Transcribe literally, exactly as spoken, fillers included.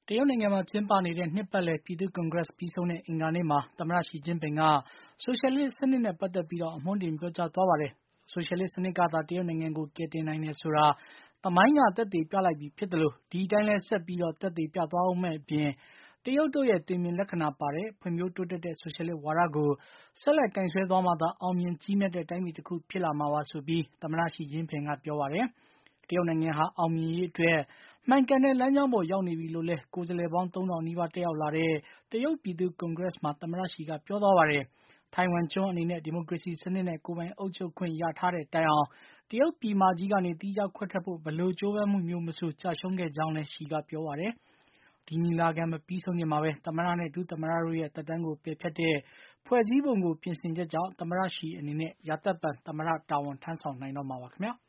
တရုတ်နိုင်ငံမှာကျင်းပနေတဲ့နှစ်ပတ်လည်ပြည်သူ့ကွန်ဂရက်ပြီးဆုံးတဲ့အင်္ဂါနေ့မှာ သမ္မတရှီကျင်းပင်က ဆိုရှယ်လစ်စနစ်နဲ့ပတ်သက်ပြီး အမွှမ်းတင်ပြောကြားသွားပါတယ်။ ဆိုရှယ်လစ်စနစ်ကသာ တရုတ်နိုင်ငံကိုကယ်တင်နိုင်တယ်ဆိုတာ သမိုင်းကသက်သေပြလိုက်ပြီဖြစ်သလို ဒီအတိုင်းလည်းဆက်ပြီးသက်သေပြသွားဦးမယ့်အပြင် တရုတ်တို့ရဲ့သွင်မြင်လက္ခဏာပါတဲ့ ဖွံ့ဖြိုးတိုးတက်တဲ့ဆိုရှယ်လစ်ဝါဒကို ဆက်လက်ကိုင်စွဲသွားမှသာ အောင်မြင်ကြီးမြတ်တဲ့တိုင်းပြည်တခုဖြစ်လာမှာပါဆိုပြီး သမ္မတရှီကျင်းပင်ကပြောပါတယ်။ တရုတ်နိုင်ငံဟာ အောင်မြင်ရေးအတွက် မှန်ကန်တဲ့လမ်းကြောင်းပေါ်ရောက်နေပြီလို့လည်း ကိုယ်စားလှယ်ပေါင်း သုံးထောင်နီးပါးတက်ရောက်လာတဲ့ တရုတ်ပြည်သူ့ကွန်ဂရက်မှာ သမ္မတရှီကပြောသွားပါတယ်။ ထိုင်ဝမ်ကျွန်းအနေနဲ့ ဒီမိုကရေစီစနစ်နဲ့ ကိုယ်ပိုင်အုပ်ချုပ်ခွင့်ရထားတဲ့တိုင်အောင် တရုတ်ပြည်မကြီးကနေ သီးခြားခွဲထွက်ဖို့ ဘယ်လိုကြိုးပမ်းမှုမျိုးမဆို ကျရှုံးခဲ့ကြောင်းလည်း ရှီကပြောပါတယ်။ ဒီညီလာခံမပြီးဆုံးခင်မှာပဲ သမ္မတနဲ့ ဒုသမ္မတတို့ရဲ့သက်တမ်းကိုပယ်ဖျက်တဲ့ ဖွဲ့စည်းပုံကိုပြင်ဆင်ချက်ကြောင့် သမ္မတရှီအနေနဲ့ ရာသက်ပန်သမ္မတတာဝန်ထမ်းဆောင်နိုင်တော့မှာပါခင်ဗျာ။